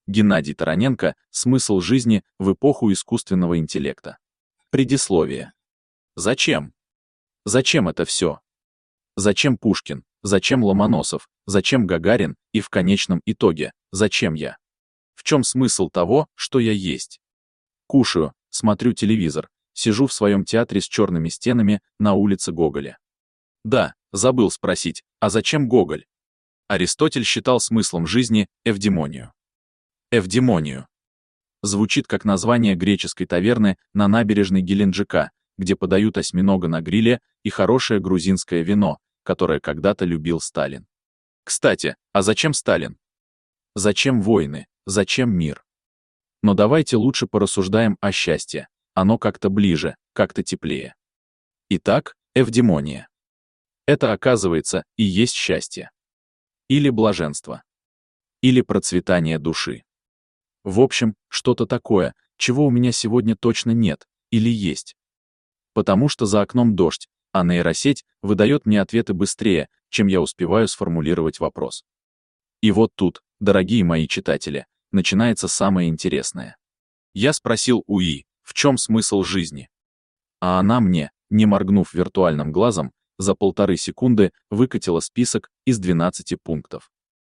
Геннадий Тараненко. Смысл жизни в эпоху искусственного интеллекта. Предисловие. Зачем? Зачем это все? Зачем Пушкин? Зачем Ломоносов? Зачем Гагарин? И в конечном итоге, зачем я? В чем смысл того, что я есть? Кушаю, смотрю телевизор, сижу в своем театре с черными стенами на улице Гоголя. Да, забыл спросить, а зачем Гоголь? Аристотель считал смыслом жизни эвдемонию. Эвдемонию. Звучит как название греческой таверны на набережной Геленджика, где подают осьминога на гриле и хорошее грузинское вино, которое когда-то любил Сталин. Кстати, а зачем Сталин? Зачем войны? Зачем мир? Но давайте лучше порассуждаем о счастье. Оно как-то ближе, как-то теплее. Итак, эвдемония. Это, оказывается, и есть счастье. Или блаженство. Или процветание души. В общем, что-то такое, чего у меня сегодня точно нет, или есть. Потому что за окном дождь, а нейросеть выдает мне ответы быстрее, чем я успеваю сформулировать вопрос. И вот тут, дорогие мои читатели, начинается самое интересное. Я спросил у ИИ, в чем смысл жизни? А она мне, не моргнув виртуальным глазом, за 1,5 секунды выкатила список из 12 пунктов.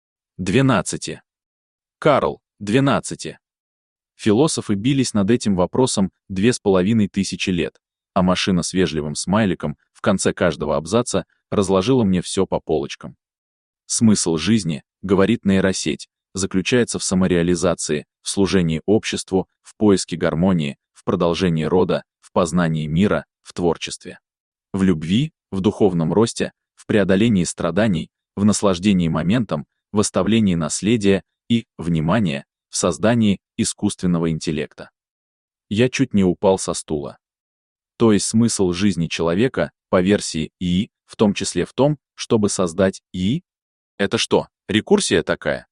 12. Карл, 12. Философы бились над этим вопросом 2500 лет, а машина с вежливым смайликом в конце каждого абзаца разложила мне все по полочкам. Смысл жизни, говорит нейросеть, заключается в самореализации, в служении обществу, в поиске гармонии, в продолжении рода, в познании мира, в творчестве. В любви, в духовном росте, в преодолении страданий, в наслаждении моментом, в оставлении наследия и, внимание, в создании искусственного интеллекта. Я чуть не упал со стула. То есть смысл жизни человека, по версии ИИ, в том числе в том, чтобы создать ИИ? Это что, рекурсия такая?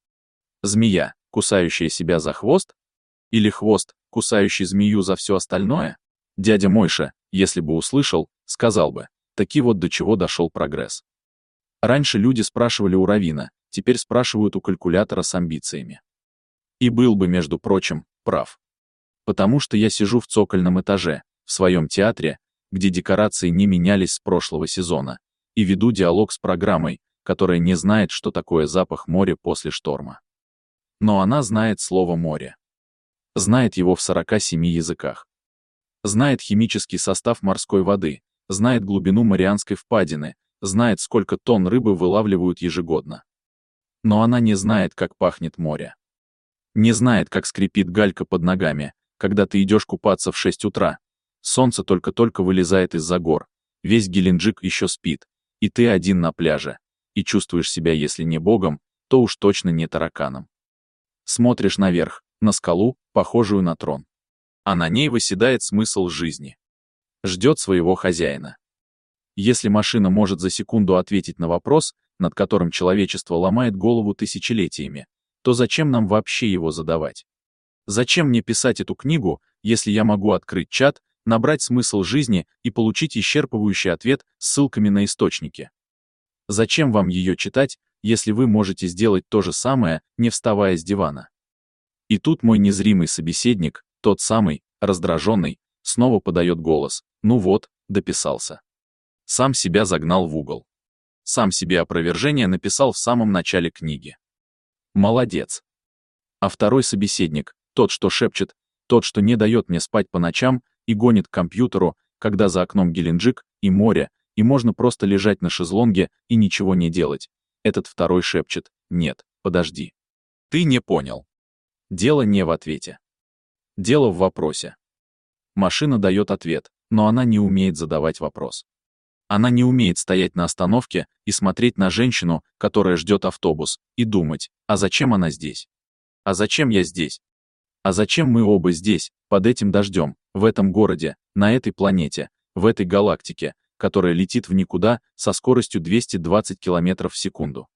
Змея, кусающая себя за хвост? Или хвост, кусающий змею за все остальное? Дядя Мойша, если бы услышал, сказал бы, таки вот до чего дошел прогресс. Раньше люди спрашивали у раввина, теперь спрашивают у калькулятора с амбициями. И был бы, между прочим, прав. Потому что я сижу в цокольном этаже, в своем театре, где декорации не менялись с прошлого сезона, и веду диалог с программой, которая не знает, что такое запах моря после шторма. Но она знает слово «море». Знает его в 47 языках. Знает химический состав морской воды, знает глубину Марианской впадины, знает, сколько тонн рыбы вылавливают ежегодно. Но она не знает, как пахнет море. Не знает, как скрипит галька под ногами, когда ты идешь купаться в 6 утра. Солнце только-только вылезает из-за гор, весь Геленджик еще спит, и ты один на пляже, и чувствуешь себя, если не богом, то уж точно не тараканом. Смотришь наверх, на скалу, похожую на трон. А на ней восседает смысл жизни. Ждет своего хозяина. Если машина может за секунду ответить на вопрос, над которым человечество ломает голову тысячелетиями, то зачем нам вообще его задавать? Зачем мне писать эту книгу, если я могу открыть чат, набрать смысл жизни и получить исчерпывающий ответ с ссылками на источники? Зачем вам ее читать, если вы можете сделать то же самое, не вставая с дивана? И тут мой незримый собеседник, тот самый, раздраженный, снова подает голос. Ну вот, дописался. Сам себя загнал в угол. Сам себе опровержение написал в самом начале книги. Молодец. А второй собеседник, тот, что шепчет, тот, что не дает мне спать по ночам и гонит к компьютеру, когда за окном Геленджик и море, и можно просто лежать на шезлонге и ничего не делать. Этот второй шепчет: нет, подожди. Ты не понял. Дело не в ответе. Дело в вопросе. Машина дает ответ, но она не умеет задавать вопрос. Она не умеет стоять на остановке и смотреть на женщину, которая ждет автобус, и думать, а зачем она здесь? А зачем я здесь? А зачем мы оба здесь, под этим дождем, в этом городе, на этой планете, в этой галактике, которая летит в никуда со скоростью 220 км в секунду?